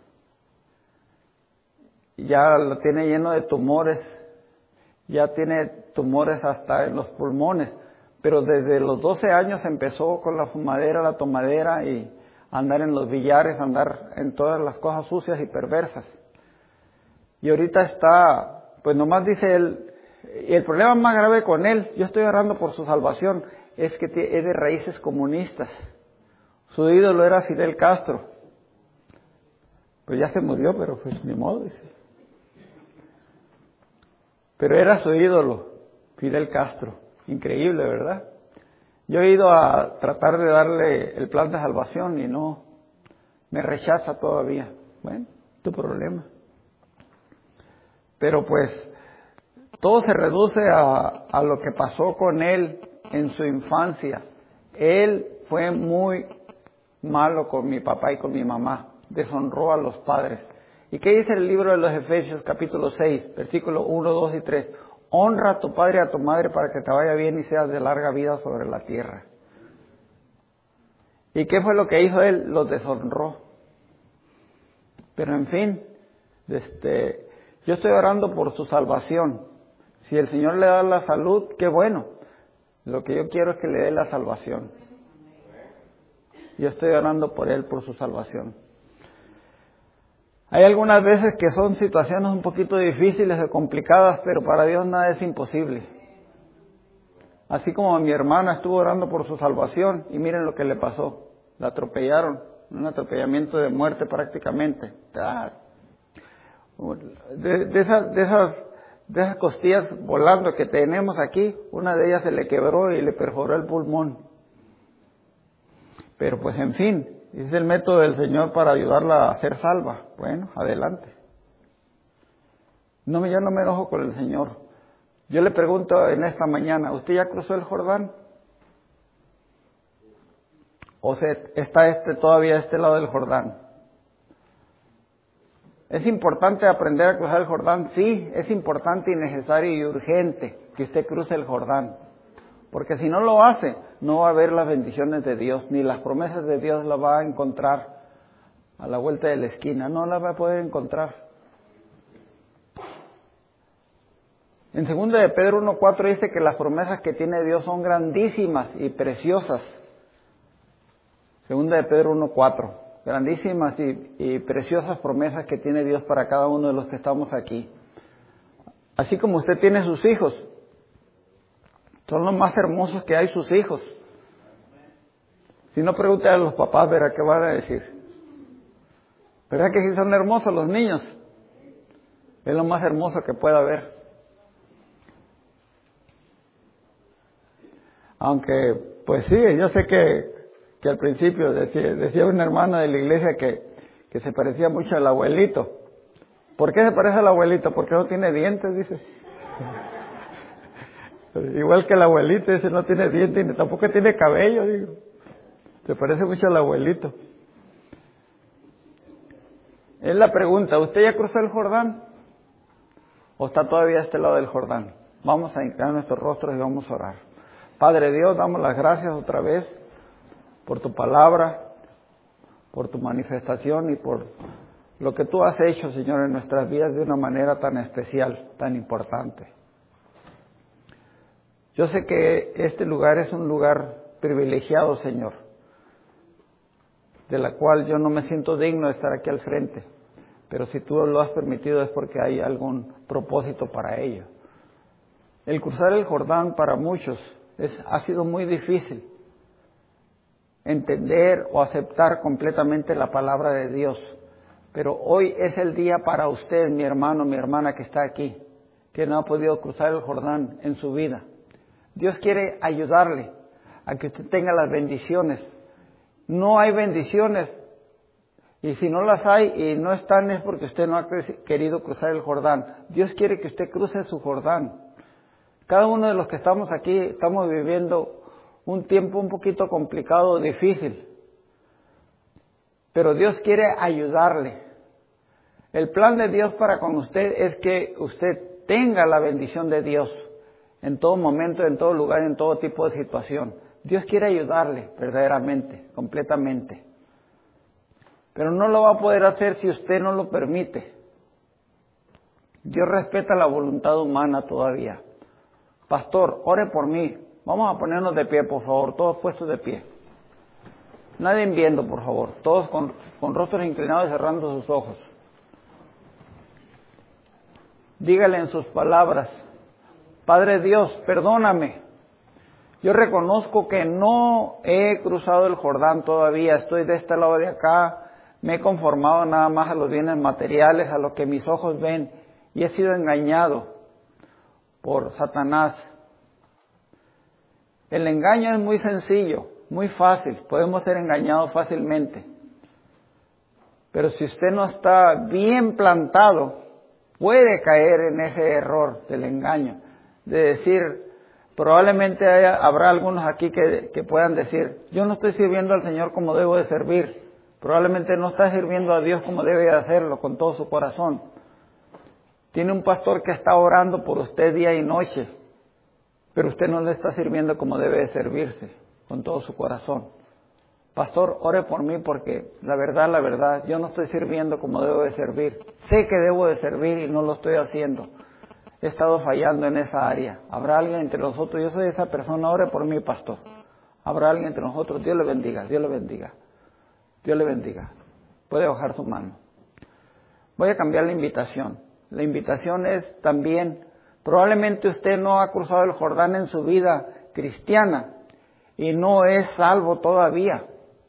Ya lo tiene lleno de tumores, ya tiene tumores hasta en los pulmones, pero desde los 12 años empezó con la fumadera, la tomadera y andar en los billares, andar en todas las cosas sucias y perversas. Y ahorita está, pues nomás dice él, y el problema más grave con él, yo estoy orando por su salvación, es que es de raíces comunistas. Su ídolo era Fidel Castro. Pues ya se murió, pero pues ni modo, dice. Pero era su ídolo, Fidel Castro. Increíble, ¿verdad? Yo he ido a tratar de darle el plan de salvación y no, me rechaza todavía. Bueno, tu problema. Pero pues, todo se reduce a lo que pasó con él en su infancia. Él fue muy malo con mi papá y con mi mamá. Deshonró a los padres. ¿Y qué dice el libro de los Efesios, capítulo 6, versículos 1, 2 y 3? Honra a tu padre y a tu madre para que te vaya bien y seas de larga vida sobre la tierra. ¿Y qué fue lo que hizo él? Los deshonró. Pero en fin, yo estoy orando por su salvación. Si el Señor le da la salud, qué bueno. Lo que yo quiero es que le dé la salvación. Yo estoy orando por él, por su salvación. Hay algunas veces que son situaciones un poquito difíciles o complicadas, pero para Dios nada es imposible. Así como mi hermana estuvo orando por su salvación, y miren lo que le pasó. La atropellaron, un atropellamiento de muerte prácticamente. De esas costillas volando que tenemos aquí, una de ellas se le quebró y le perforó el pulmón. Pero pues en fin, es el método del Señor para ayudarla a ser salva. Bueno, adelante. No, ya no me enojo con el Señor. Yo le pregunto en esta mañana, ¿usted ya cruzó el Jordán? ¿O está todavía a este lado del Jordán? ¿Es importante aprender a cruzar el Jordán? Sí, es importante y necesario y urgente que usted cruce el Jordán. Porque si no lo hace, no va a ver las bendiciones de Dios, ni las promesas de Dios las va a encontrar a la vuelta de la esquina, no las va a poder encontrar. En 2 de Pedro 1:4 dice que las promesas que tiene Dios son grandísimas y preciosas. 2 de Pedro 1:4, grandísimas y preciosas promesas que tiene Dios para cada uno de los que estamos aquí. Así como usted tiene sus hijos, son los más hermosos que hay sus hijos. Si no, pregunte a los papás, verá qué van a decir. ¿Verdad que sí son hermosos los niños? Es lo más hermoso que pueda haber. Aunque, pues sí, yo sé que al principio decía una hermana de la iglesia que se parecía mucho al abuelito. ¿Por qué se parece al abuelito? Porque no tiene dientes, dice. Igual que el abuelito, ese no tiene dientes ni tampoco tiene cabello, digo. Se parece mucho al abuelito. Es la pregunta, ¿usted ya cruzó el Jordán? ¿O está todavía a este lado del Jordán? Vamos a inclinar nuestros rostros y vamos a orar. Padre Dios, damos las gracias otra vez por tu palabra, por tu manifestación y por lo que tú has hecho, Señor, en nuestras vidas de una manera tan especial, tan importante. Yo sé que este lugar es un lugar privilegiado, Señor, de la cual yo no me siento digno de estar aquí al frente, pero si tú lo has permitido es porque hay algún propósito para ello. El cruzar el Jordán para muchos ha sido muy difícil entender o aceptar completamente la palabra de Dios, pero hoy es el día para usted, mi hermano, mi hermana que está aquí, que no ha podido cruzar el Jordán en su vida. Dios quiere ayudarle a que usted tenga las bendiciones. No hay bendiciones Y si no las hay y no están es porque usted no ha querido cruzar el Jordán. Dios quiere que usted cruce su Jordán. Cada uno de los que estamos aquí estamos viviendo un tiempo un poquito complicado, difícil. Pero Dios quiere ayudarle. El plan de Dios para con usted es que usted tenga la bendición de Dios en todo momento, en todo lugar, en todo tipo de situación. Dios quiere ayudarle verdaderamente, completamente. Pero no lo va a poder hacer si usted no lo permite. Dios respeta la voluntad humana todavía. Pastor, ore por mí. Vamos a ponernos de pie, por favor, todos puestos de pie. Nadie viendo, por favor, todos con rostros inclinados y cerrando sus ojos. Dígale en sus palabras, Padre Dios, perdóname. Yo reconozco que no he cruzado el Jordán todavía, estoy de este lado de acá, me he conformado nada más a los bienes materiales, a lo que mis ojos ven, y he sido engañado por Satanás. El engaño es muy sencillo, muy fácil, podemos ser engañados fácilmente. Pero si usted no está bien plantado, puede caer en ese error del engaño, de decir, probablemente habrá algunos aquí que puedan decir, yo no estoy sirviendo al Señor como debo de servir, probablemente no está sirviendo a Dios como debe de hacerlo con todo su corazón. Tiene un pastor que está orando por usted día y noche, pero usted no le está sirviendo como debe de servirse, con todo su corazón. Pastor, ore por mí porque la verdad, yo no estoy sirviendo como debo de servir. Sé que debo de servir y no lo estoy haciendo. He estado fallando en esa área. ¿Habrá alguien entre nosotros? Yo soy esa persona, ore por mí, pastor. ¿Habrá alguien entre nosotros? Dios le bendiga, Dios le bendiga. Dios le bendiga. Puede bajar su mano. Voy a cambiar la invitación. La invitación es también, probablemente usted no ha cruzado el Jordán en su vida cristiana y no es salvo todavía.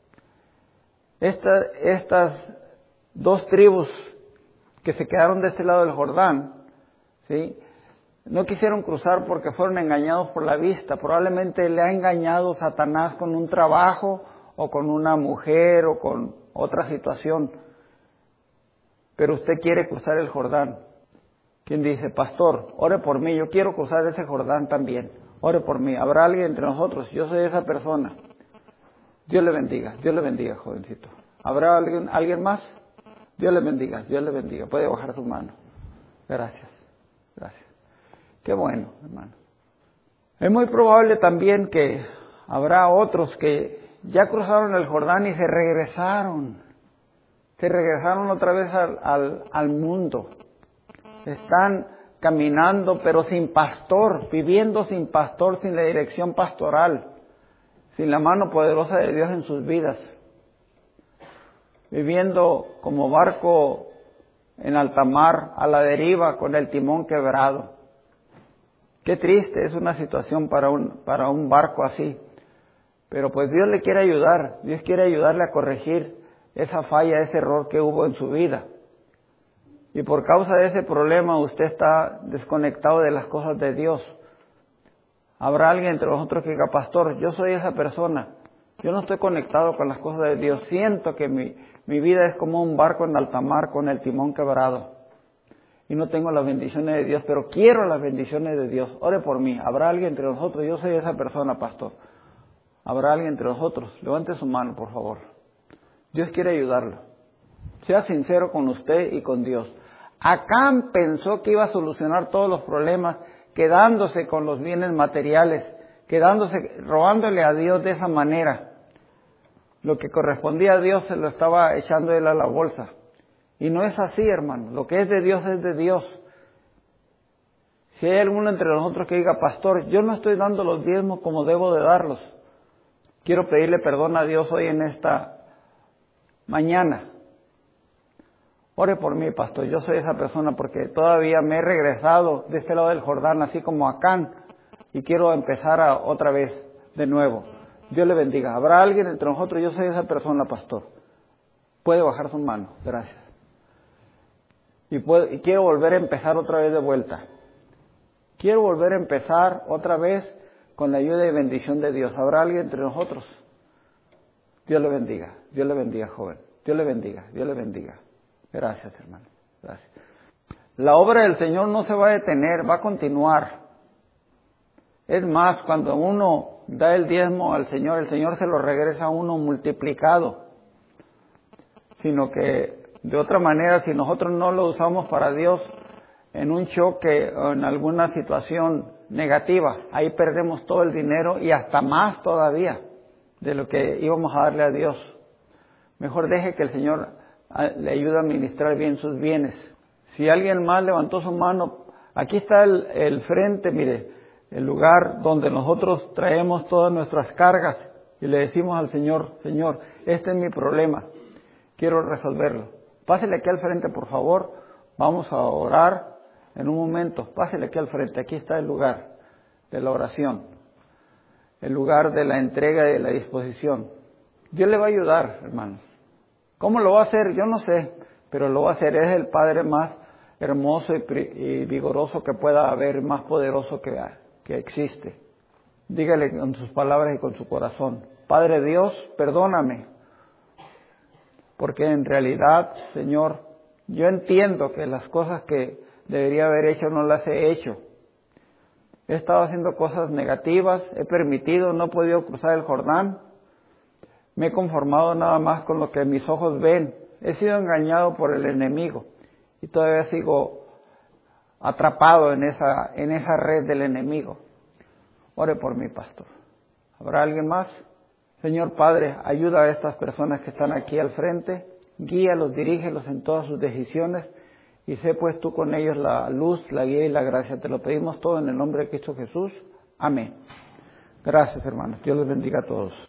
Estas dos tribus que se quedaron de este lado del Jordán, ¿sí?, no quisieron cruzar porque fueron engañados por la vista. Probablemente le ha engañado Satanás con un trabajo o con una mujer o con otra situación. Pero usted quiere cruzar el Jordán. ¿Quién dice, pastor, ore por mí, yo quiero cruzar ese Jordán también? Ore por mí. ¿Habrá alguien entre nosotros? Yo soy esa persona. Dios le bendiga, jovencito. ¿Habrá alguien más? Dios le bendiga, puede bajar su mano. Gracias. Qué bueno, hermano. Es muy probable también que habrá otros que ya cruzaron el Jordán y se regresaron otra vez al mundo. Están caminando pero sin pastor, viviendo sin pastor, sin la dirección pastoral, sin la mano poderosa de Dios en sus vidas, viviendo como barco en alta mar, a la deriva, con el timón quebrado. Qué triste es una situación para un barco así. Pero pues Dios le quiere ayudar, Dios quiere ayudarle a corregir esa falla, ese error que hubo en su vida. Y por causa de ese problema usted está desconectado de las cosas de Dios. Habrá alguien entre nosotros que diga, pastor, yo soy esa persona, yo no estoy conectado con las cosas de Dios, siento que mi vida es como un barco en alta mar con el timón quebrado. Y no tengo las bendiciones de Dios, pero quiero las bendiciones de Dios. Ore por mí. ¿Habrá alguien entre nosotros? Yo soy esa persona, pastor. ¿Habrá alguien entre nosotros? Levante su mano, por favor. Dios quiere ayudarlo. Sea sincero con usted y con Dios. Acán pensó que iba a solucionar todos los problemas quedándose con los bienes materiales, robándole a Dios de esa manera. Lo que correspondía a Dios se lo estaba echando él a la bolsa. Y no es así, hermano. Lo que es de Dios es de Dios. Si hay alguno entre nosotros que diga, pastor, yo no estoy dando los diezmos como debo de darlos, quiero pedirle perdón a Dios hoy en esta mañana. Ore por mí, pastor. Yo soy esa persona porque todavía me he regresado de este lado del Jordán, así como Acán, y quiero empezar otra vez de nuevo. Dios le bendiga. ¿Habrá alguien entre nosotros? Yo soy esa persona, pastor. Puede bajar su mano. Gracias. Y quiero volver a empezar otra vez de vuelta. Quiero volver a empezar otra vez con la ayuda y bendición de Dios. ¿Habrá alguien entre nosotros? Dios le bendiga, joven. Dios le bendiga, Dios le bendiga. Gracias, hermano. Gracias. La obra del Señor no se va a detener, va a continuar. Es más, cuando uno da el diezmo al Señor, el Señor se lo regresa a uno multiplicado. Sino que, de otra manera, si nosotros no lo usamos para Dios en un choque o en alguna situación negativa, ahí perdemos todo el dinero y hasta más todavía de lo que íbamos a darle a Dios. Mejor deje que el Señor le ayude a administrar bien sus bienes. Si alguien más levantó su mano, aquí está el frente, mire, el lugar donde nosotros traemos todas nuestras cargas y le decimos al Señor, Señor, este es mi problema, quiero resolverlo. Pásele aquí al frente, por favor, vamos a orar en un momento. Pásele aquí al frente, aquí está el lugar de la oración, el lugar de la entrega y de la disposición. Dios le va a ayudar, hermanos. ¿Cómo lo va a hacer? Yo no sé, pero lo va a hacer. Es el Padre más hermoso y vigoroso que pueda haber, más poderoso que existe. Dígale con sus palabras y con su corazón, Padre Dios, perdóname, porque en realidad, Señor, yo entiendo que las cosas que debería haber hecho no las he hecho. He estado haciendo cosas negativas, he permitido, no he podido cruzar el Jordán. Me he conformado nada más con lo que mis ojos ven. He sido engañado por el enemigo y todavía sigo atrapado en esa red del enemigo. Ore por mí, pastor. ¿Habrá alguien más? Señor Padre, ayuda a estas personas que están aquí al frente, guíalos, dirígelos en todas sus decisiones y sé pues tú con ellos la luz, la guía y la gracia. Te lo pedimos todo en el nombre de Cristo Jesús. Amén. Gracias, hermanos. Dios les bendiga a todos.